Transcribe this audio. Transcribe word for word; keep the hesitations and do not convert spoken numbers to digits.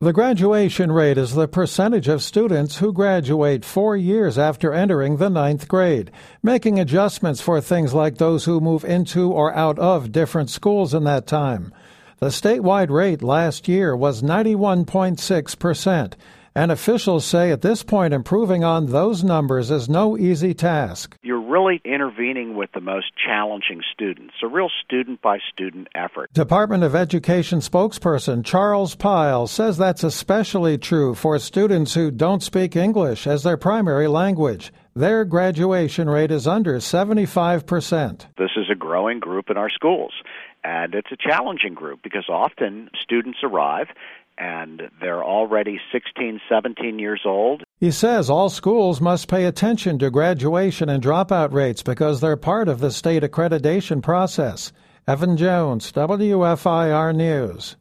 The graduation rate is the percentage of students who graduate four years after entering the ninth grade, making adjustments for things like those who move into or out of different schools in that time. The statewide rate last year was ninety-one point six percent, and officials say at this point improving on those numbers is no easy task. You're really intervening with the most challenging students, a real student-by-student effort. Department of Education spokesperson Charles Pyle says that's especially true for students who don't speak English as their primary language. Their graduation rate is under seventy-five percent. This is a growing group in our schools, and it's a challenging group because often students arrive and they're already sixteen, seventeen years old. He says all schools must pay attention to graduation and dropout rates because they're part of the state accreditation process. Evan Jones, W F I R News.